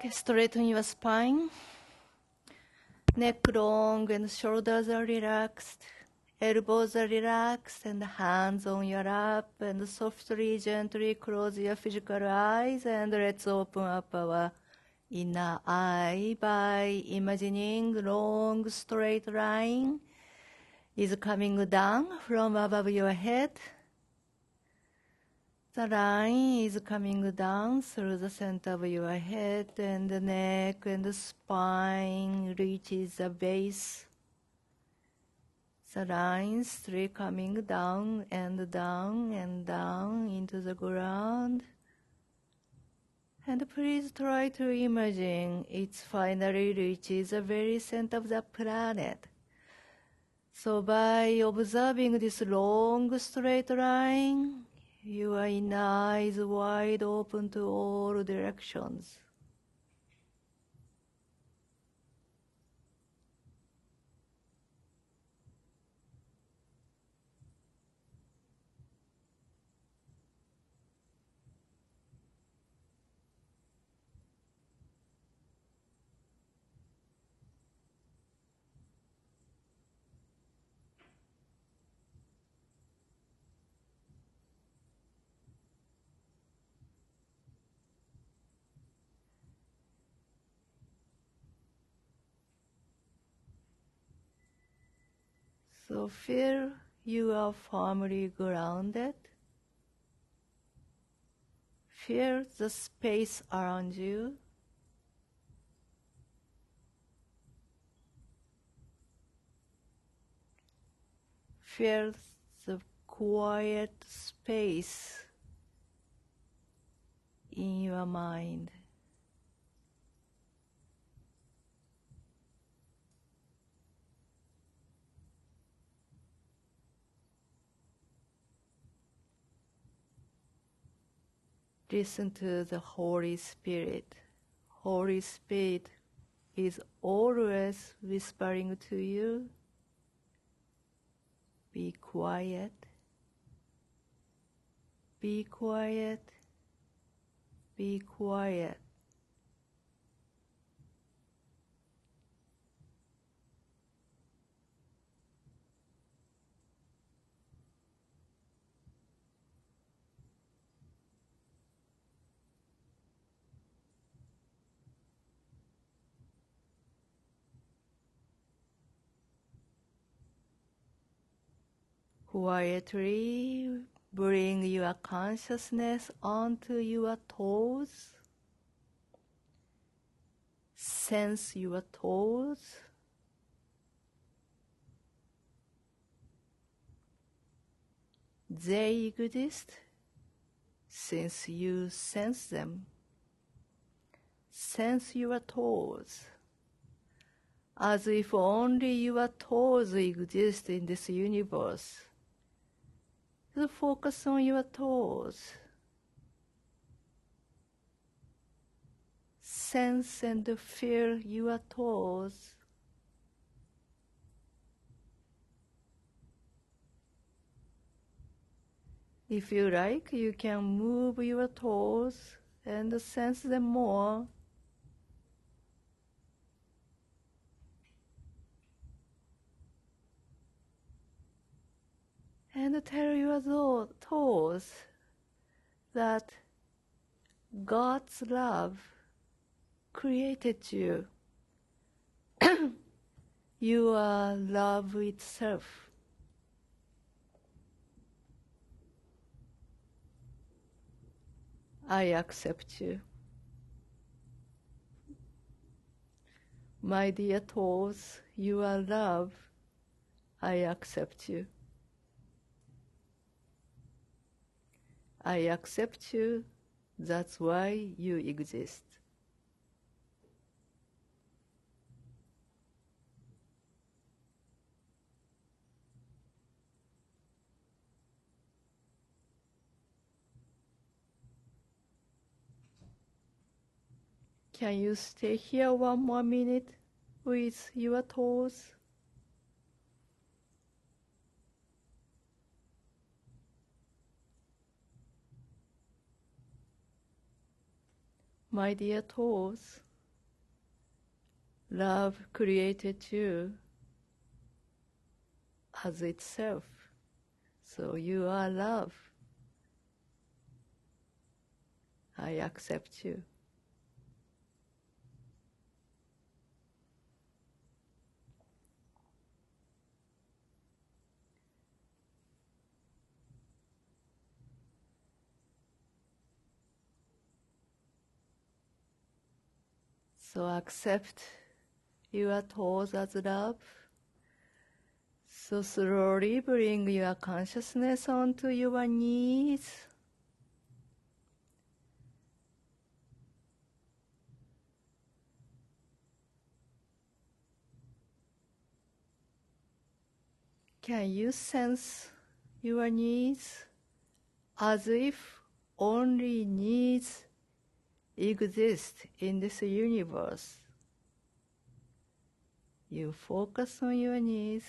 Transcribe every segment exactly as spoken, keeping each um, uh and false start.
Okay, straighten your spine. Neck long and shoulders are relaxed. Elbows are relaxed and hands on your lap, and softly, gently close your physical eyes, and let's open up our inner eye by imagining long straight line is coming down from above your head. The line is coming down through the center of your head, and the neck and the spine reaches the base. The line straight coming down and down and down into the ground. And please try to imagine it finally reaches the very center of the planet. So by observing this long straight line, your inner eye is wide open to all directions. So feel you are firmly grounded. Feel the space around you. Feel the quiet space in your mind. Listen to the Holy Spirit. Holy Spirit is always whispering to you. Be quiet. Be quiet. Be quiet. Quietly bring your consciousness onto your toes. Sense your toes. They exist since you sense them. Sense your toes, as if only your toes exist in this universe. Just focus on your toes. Sense and feel your toes. If you like, you can move your toes and sense them more. And tell your toes that God's love created you. You are love itself. I accept you. My dear toes, you are love. I accept you. I accept you. That's why you exist. Can you stay here one more minute with your toes? My dear toes, Love created you as itself. So you are love. I accept you. So accept your thoughts as love. So slowly bring your consciousness onto your knees. Can you sense your needs as if only needs exist in this universe? You focus on your needs.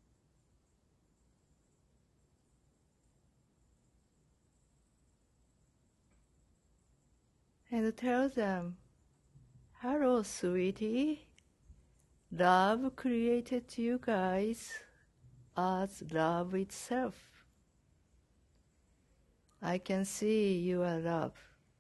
And tell them, hello, sweetie. Love created you guys as love itself. I can see you are love.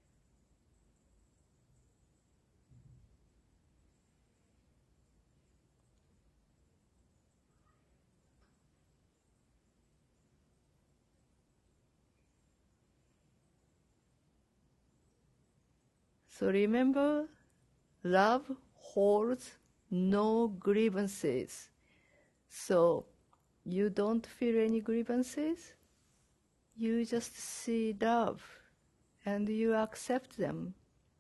So remember, love holds no grievances. So you don't feel any grievances. You just see love and you accept them.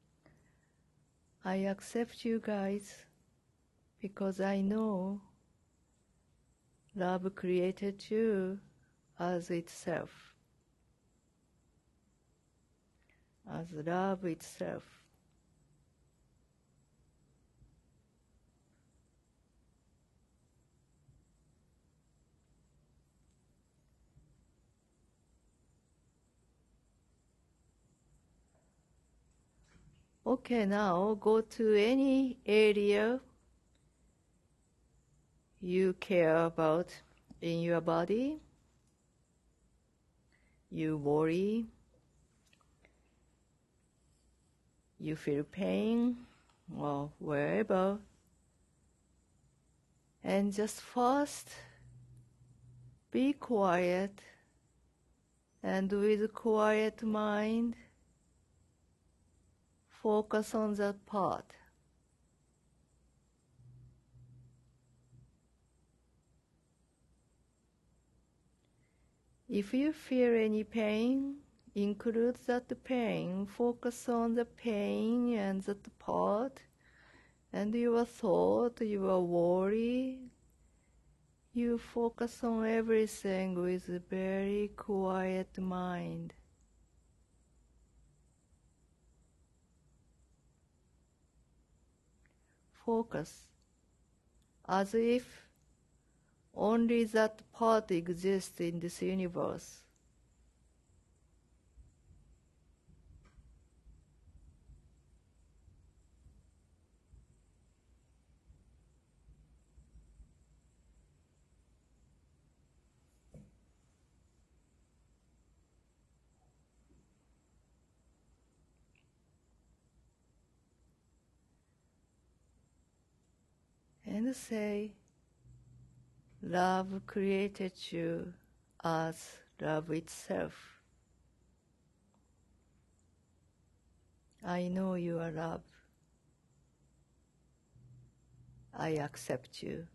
I accept you guys because I know love created you as itself, as love itself. Okay, now go to any area you care about in your body. You worry, you feel pain, or wherever. And just first, be quiet, and with quiet mind, focus on that part. If you feel any pain, include that pain, focus on the pain and that part, and your thought, your worry. You focus on everything with a very quiet mind. Focus as if only that part exists in this universe. And say, love created you as love itself. I know you are love. I accept you.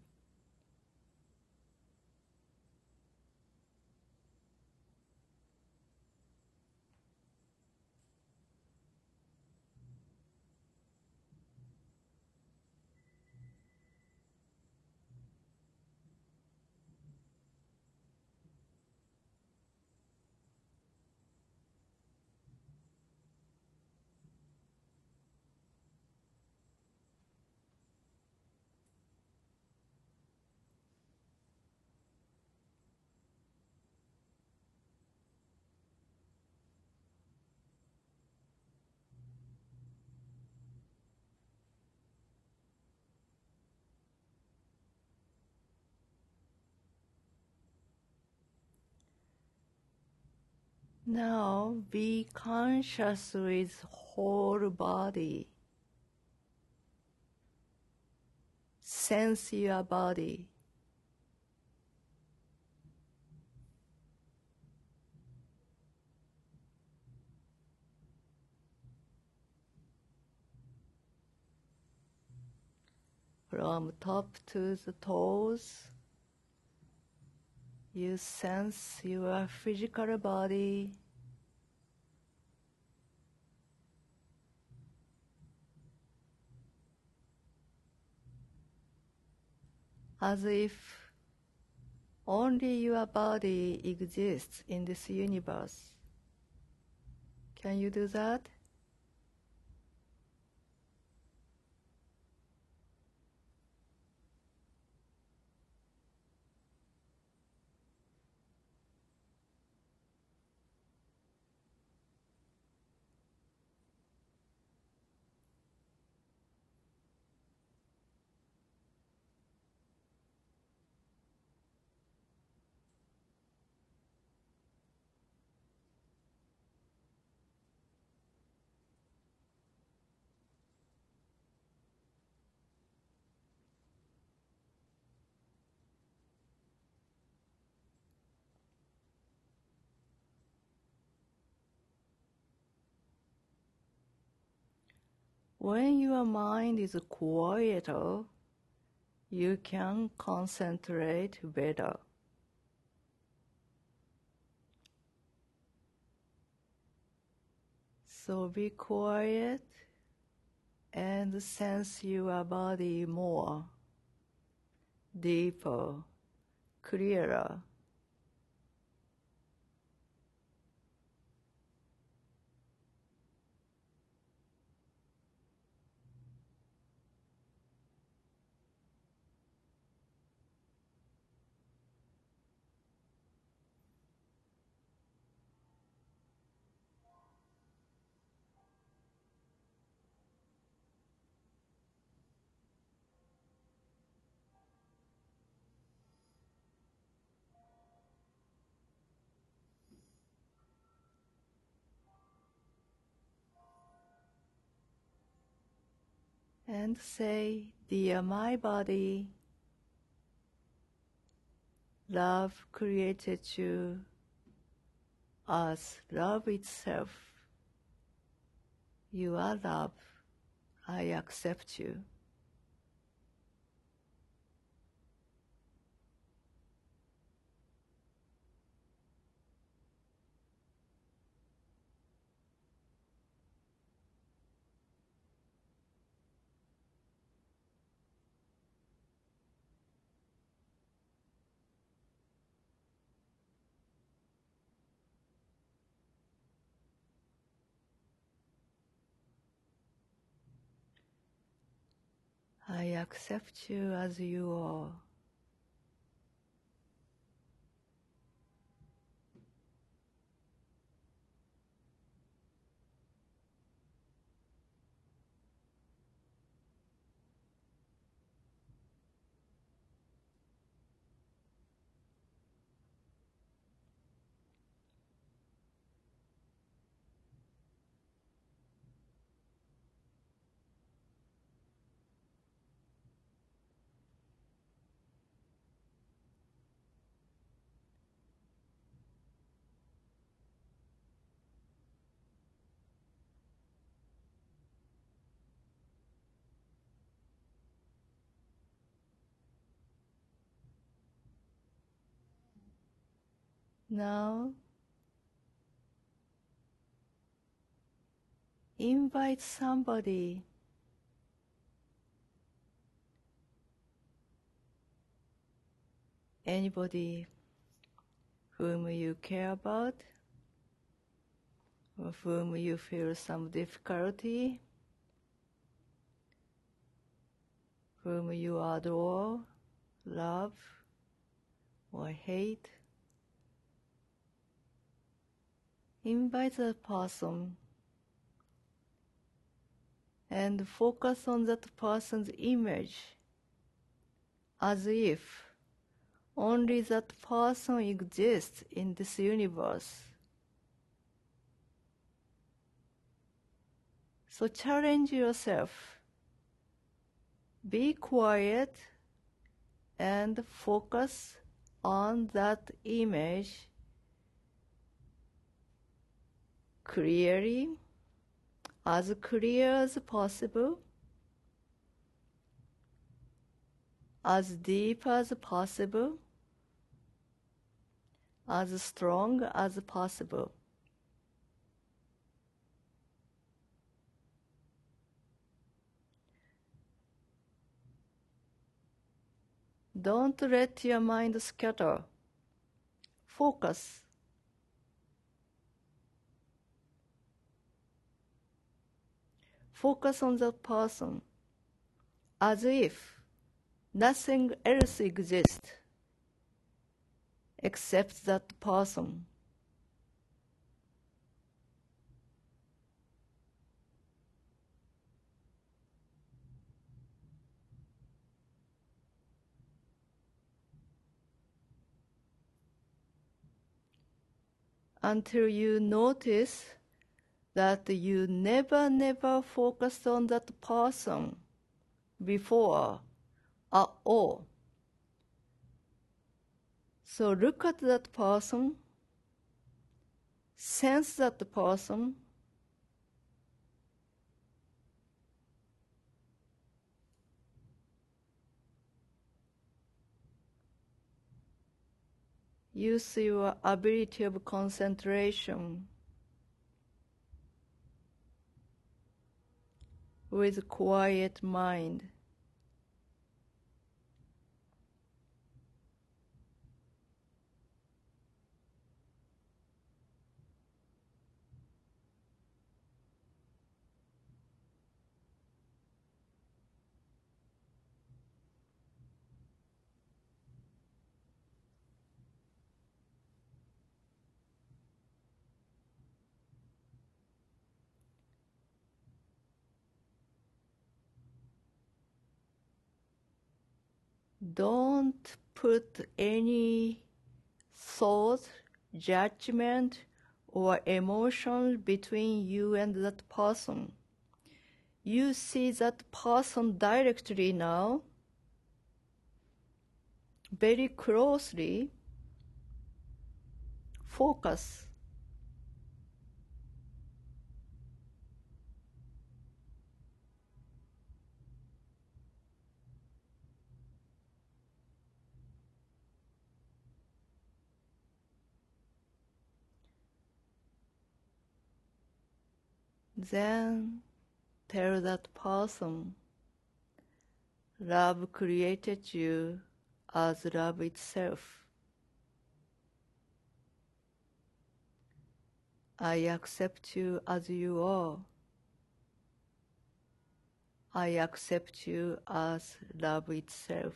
Now be conscious with whole body. Sense your body. From top to the toes, you sense your physical body. As if only your body exists in this universe. Can you do that? When your mind is quieter, you can concentrate better. So be quiet and sense your body more, deeper, clearer. And say, dear my body, love created you as love itself. You are love. I accept you. I accept you as you are. Now, invite somebody anybody whom you care about, or whom you feel some difficulty, whom you adore, love, or hate. Invite that person and focus on that person's image as if only that person exists in this universe. So challenge yourself. Be quiet and focus on that image clearly, as clear as possible, as deep as possible, as strong as possible. Don't let your mind scatter. Focus. Focus on the person as if nothing else exists except that person. Until you notice that you never, never focused on that person before at all. So look at that person, sense that person, use your ability of concentration with quiet mind. Don't put any thought, judgment, or emotion between you and that person. You see that person directly now, very closely. Focus. Then tell that person, love created you as love itself. I accept you as you are. I accept you as love itself.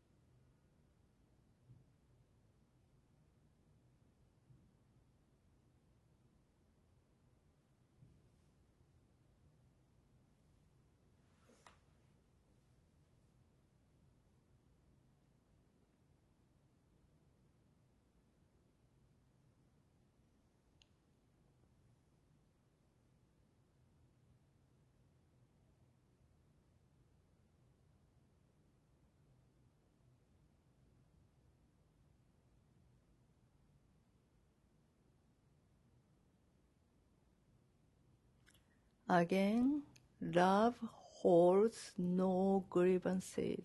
Again, love holds no grievances.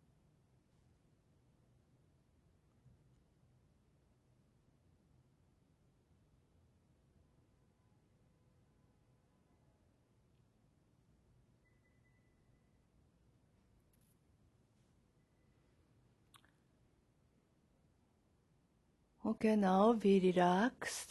Okay, now be relaxed.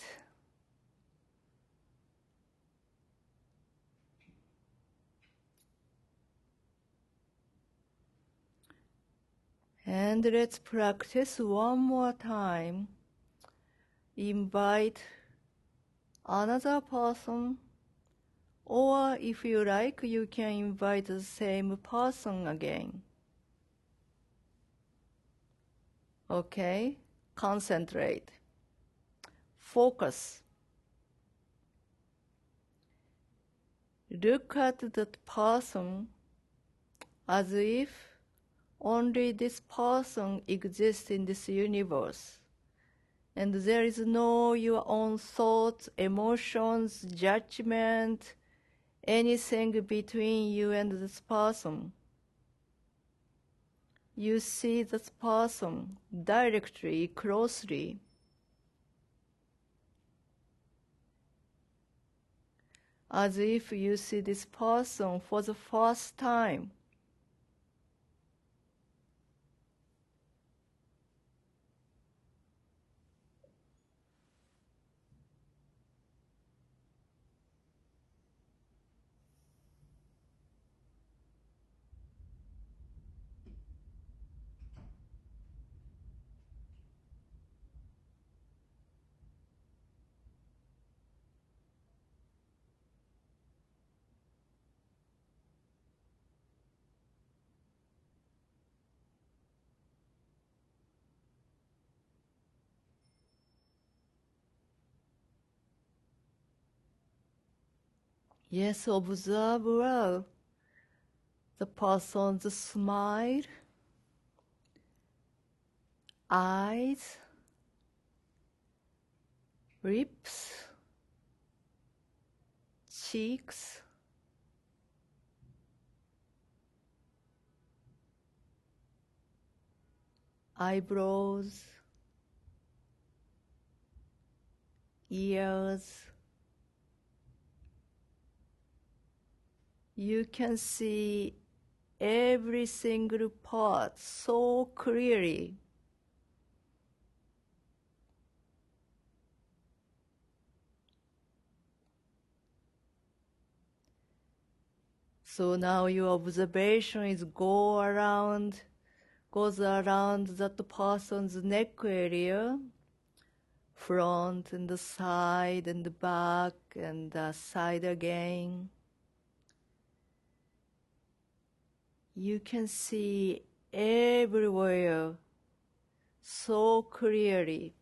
And let's practice one more time. Invite another person, or if you like, you can invite the same person again. Okay? Concentrate. Focus. Look at that person as if only this person exists in this universe. And there is no your own thoughts, emotions, judgment, anything between you and this person. You see this person directly, closely. As if you see this person for the first time. Yes, observe well the person's smile, eyes, lips, cheeks, eyebrows, ears. You can see every single part so clearly. So now your observation is go around, goes around that person's neck area, front and the side and the back and the side again. You can see everywhere so clearly.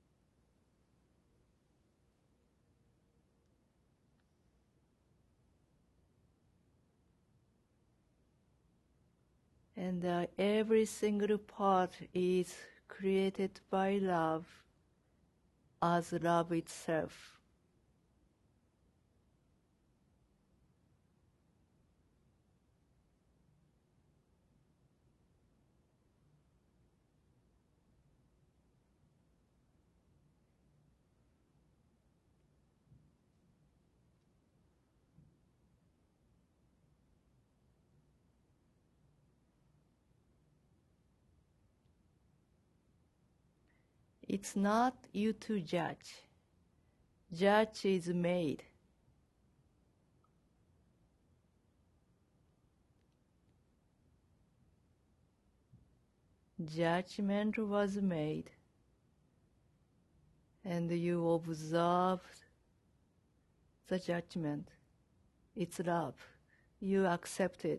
And uh, every single part is created by love as love itself. It's not you to judge. Judge is made. Judgment was made. And you observed the judgment. It's love. You accept it.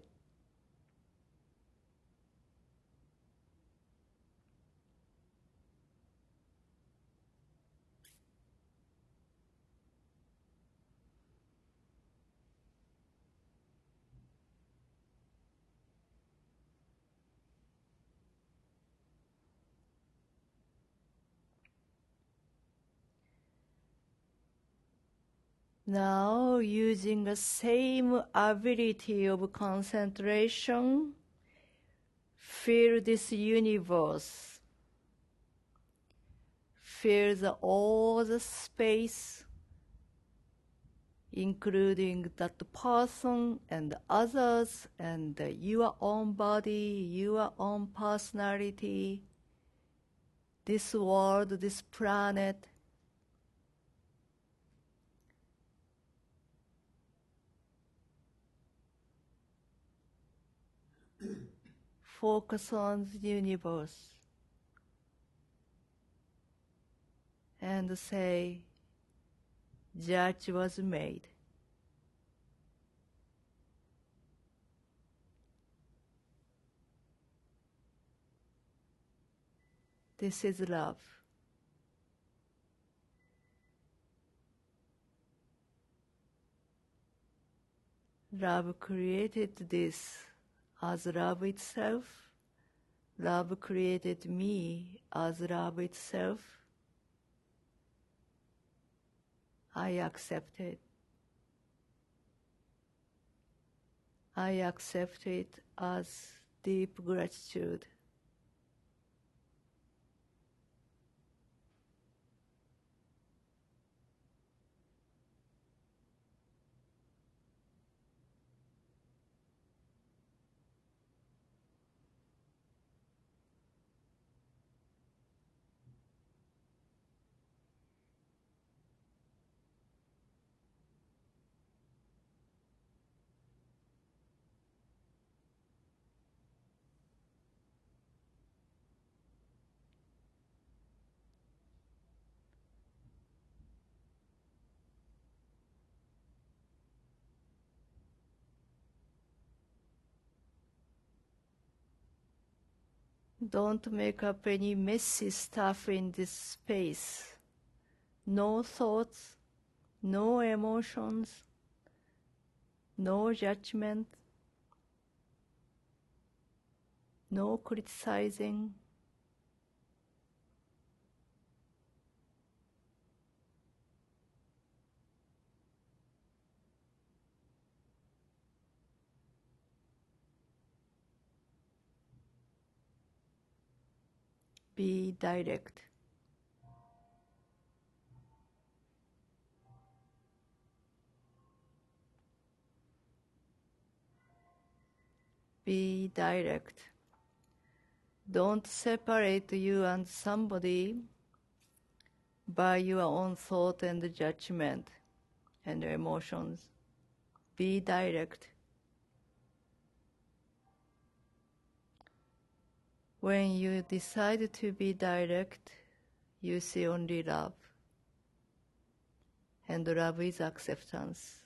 Now, using the same ability of concentration, feel this universe. Feel the, all the space, including that person and others and your own body, your own personality, this world, this planet. Focus on the universe and say, judge was made. This is love. Love created this as love itself. Love created me as love itself. I accept it. I accept it as deep gratitude. Don't make up any messy stuff in this space. No thoughts, no emotions, no judgment, no criticizing. Be direct. Be direct. Don't separate you and somebody by your own thought and judgment and emotions. Be direct. When you decide to be direct, you see only love. And love is acceptance.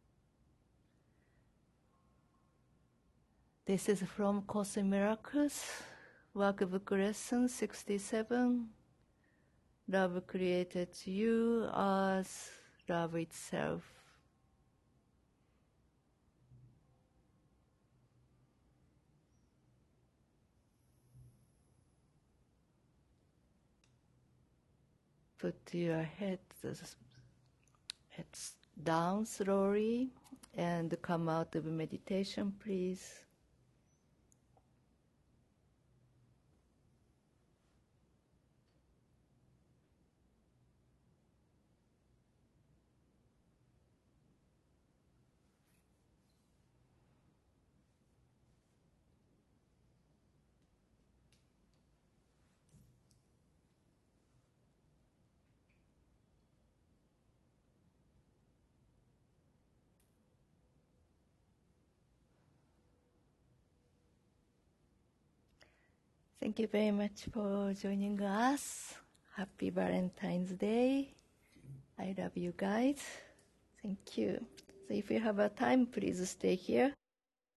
This is from Course in Miracles, Workbook Lesson sixty-seven. Love created you as love itself. Put your head heads down slowly and come out of meditation, please. Thank you very much for joining us. Happy Valentine's Day. I love you guys. Thank you. So if you have a time, please stay here.